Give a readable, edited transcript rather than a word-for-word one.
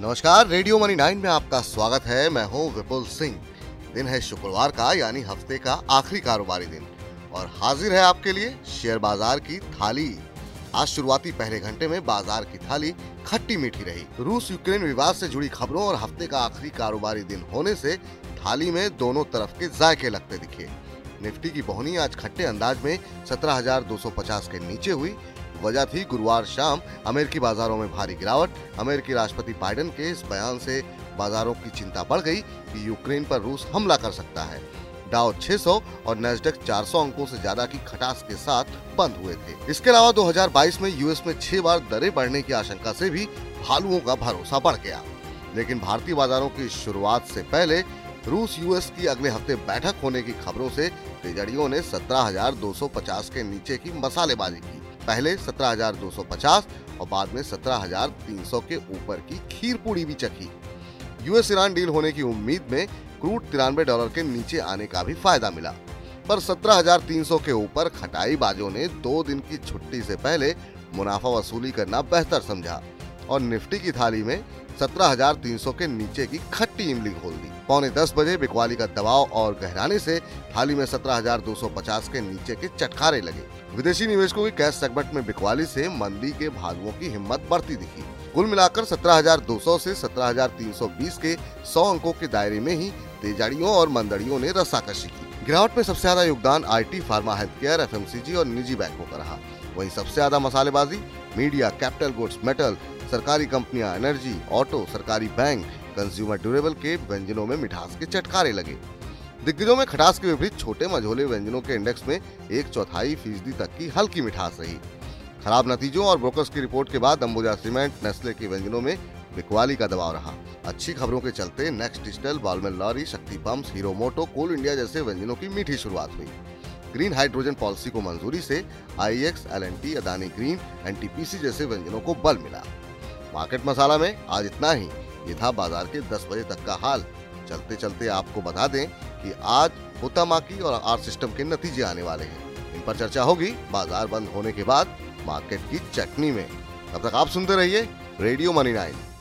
नमस्कार, radio money 9 में आपका स्वागत है। मैं हूं विपुल सिंह। दिन है शुक्रवार का, यानी हफ्ते का आखिरी कारोबारी दिन, और हाजिर है आपके लिए शेयर बाजार की थाली। आज शुरुआती पहले घंटे में बाजार की थाली खट्टी मीठी रही। रूस यूक्रेन विवाद से जुड़ी खबरों और हफ्ते का आखिरी कारोबारी दिन होने से थाली में दोनों तरफ के जायके लगते दिखे। निफ्टी की बोहनी आज खट्टे अंदाज में 17,250 के नीचे हुई। वजह थी गुरुवार शाम अमेरिकी बाजारों में भारी गिरावट। अमेरिकी राष्ट्रपति बाइडेन के इस बयान से बाजारों की चिंता बढ़ गई कि यूक्रेन पर रूस हमला कर सकता है। डाउ 600 और नैस्डैक 400 अंकों से ज्यादा की खटास के साथ बंद हुए थे। इसके अलावा 2022 में यूएस में 6 बार दरें बढ़ने की आशंका से भी भालुओं का भरोसा बढ़ गया। लेकिन भारतीय बाजारों की शुरुआत से पहले रूस यूएस की अगले हफ्ते बैठक होने की खबरों से तेजड़ियों ने 17,250 के नीचे की मसालेबाजी की। पहले 17,250 और बाद में 17,300 के ऊपर की खीर पूड़ी भी चखी। यूएस ईरान डील होने की उम्मीद में क्रूड $93 के नीचे आने का भी फायदा मिला, पर 17,300 के ऊपर खटाई बाजों ने 2 दिन की छुट्टी से पहले मुनाफा वसूली करना बेहतर समझा और निफ्टी की थाली में 17,300 के नीचे की खट्टी इमली घोल दी। पौने 10 बजे बिकवाली का दबाव और गहराने से थाली में 17,250 के नीचे के चटखारे लगे। विदेशी निवेशकों की कैश सेगमेंट में बिकवाली से मंदी के भालुओं की हिम्मत बढ़ती दिखी। कुल मिलाकर 17,200 से 17,320 के 100 अंकों के दायरे में ही तेजाड़ियों और मंदड़ियों ने रस्साकशी की। गिरावट में सबसे ज्यादा योगदान IT, pharma, health care, FMCG और निजी बैंकों का रहा। वहीं सबसे ज्यादा मसालेबाजी मीडिया, कैपिटल गुड्स, मेटल, सरकारी कंपनियां, एनर्जी, ऑटो, सरकारी बैंक, कंज्यूमर ड्यूरेबल के व्यंजनों में मिठास के चटकारे लगे। दिग्गजों में खटास के विपरीत छोटे मझोले व्यंजनों के इंडेक्स में 1/4% तक की हल्की मिठास रही। खराब नतीजों और ब्रोकर्स की रिपोर्ट के बाद अंबुजा सीमेंट, नेस्ले के व्यंजनों में बिकवाली का दबाव रहा। अच्छी खबरों के चलते next digital, Balmer Lawrie, Shakti pumps, Hero Moto, Coal India जैसे व्यंजनों की मीठी शुरुआत हुई। ग्रीन हाइड्रोजन पॉलिसी को मंजूरी से IEX, L N T, Adani green, NTPC जैसे व्यंजनों को बल मिला। मार्केट मसाला में आज इतना ही। ये था बाजार के 10 बजे तक का हाल। चलते चलते आपको बता दें कि आज हुतामाकी और आर सिस्टम के नतीजे आने वाले हैं। इन पर चर्चा होगी बाजार बंद होने के बाद मार्केट की चटनी में। तब तक आप सुनते रहिए रेडियो मनी 9।